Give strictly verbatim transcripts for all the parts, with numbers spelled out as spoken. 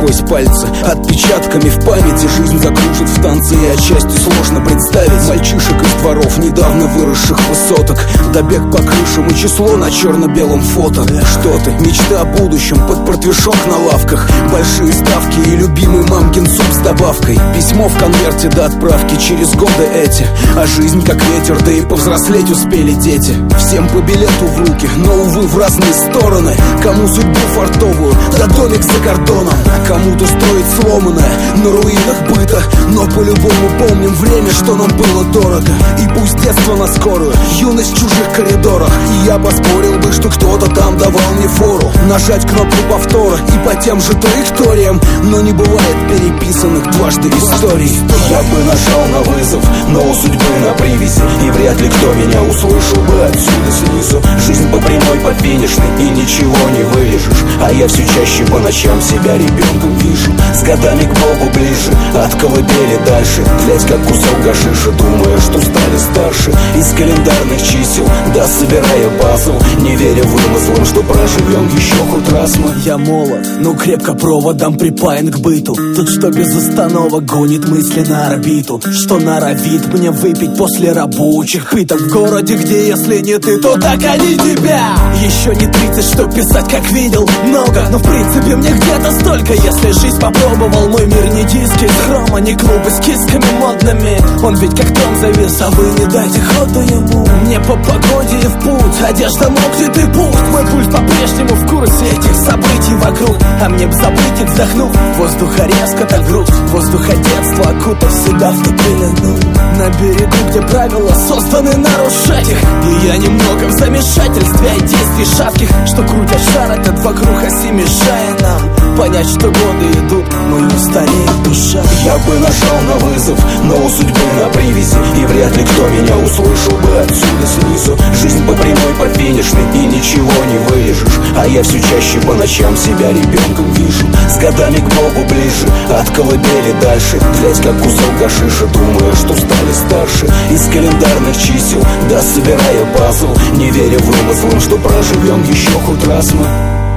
сквозь пальцы. Отпечатками в памяти жизнь закружит в танце, и отчасти сложно представить мальчишек из дворов недавно выросших высоток. Добег по крышам и число на черно-белом фото. Что ты, мечта о будущем под портвишок на лавках, большие ставки и любимый мамкин суп с добавкой. Письмо в конверте до отправки через годы эти. А жизнь как ветер, да и повзрослеть успели дети. Всем по билету в руки, но, увы, в разные стороны. Кому судьбу фартовую, да домик за кордоном. Кому-то строить сломанное на руинах быта. Но по-любому помним время, что нам было дорого. И пусть детство на скорую, юность в чужих коридорах. И я поспорил бы, что кто-то там давал мне фору нажать кнопку повтора и по тем же траекториям. Но не бывает переписанных дважды историй. Я бы нажал на вызов, но у судьбы на привязи, и вряд ли кто меня услышал бы отсюда снизу. Жизнь по прямой, по финишной, и ничего не вырежешь. А я все чаще по ночам себя ребенком вижу. С годами к Богу ближе, от колыбели дальше. Глядь, как кусок гашиша, думая, что стали старше. Из календарных чисел, да собирая пазл, не веря вымыслам, что проживем еще хоть раз мы. Я молод, но крепко проводом припаян к быту. Тот, что без остановок гонит мысли на орбиту, что норовит мне выпить после рабочих пыток. В городе, где если не ты, то так они тебя. Еще не тридцать, что писать, как видел, много. Но в принципе мне где-то столько, если жизнь попробовал. Мой мир не диски из хрома, не клубы с кисками модными. Он ведь как дом завис, а вы не дайте ходу ему. Мне по погоде и в путь, одежда мокнет и пусть. Мой пульс по-прежнему в курсе этих событий вокруг. А мне б забыть и вздохнув, воздуха резко так грудь. Воздуха детства, окутав себя в ту пелену. На берегу, где правила созданы нарушать их. И я немного в замешательстве от действий шатких, что крутят шар этот вокруг оси, мешая нам понять, что годы идут, но и стареет душа. Я бы нажал на вызов, но у судьбы на привязи, и вряд ли кто меня услышал бы отсюда снизу. Жизнь по прямой, по финишной, и ничего не вырежешь. А я все чаще по ночам себя ребенком вижу. С годами к Богу ближе, от колыбели дальше. Глядь, как кусок гашиша, думая, что стали старше. Из календарных чисел, да собирая пазл, не веря вымыслам, что проживем еще хоть раз мы.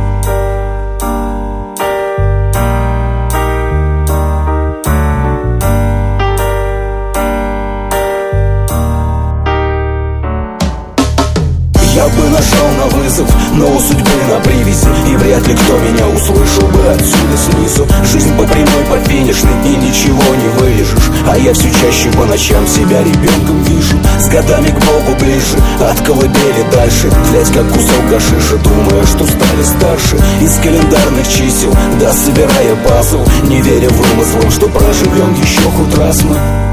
Я бы нажал на вызов, но у судьбы на привязи, и вряд ли кто меня услышал бы отсюда снизу. Жизнь по прямой, по финишной, и ничего не вырежешь. А я все чаще по ночам себя ребенком вижу. С годами к Богу ближе, от колыбели дальше. Глядь, как кусок гашиша, думая, что стали старше. Из календарных чисел, да собирая пазл, не веря вымыслам, что проживем еще хоть раз мы.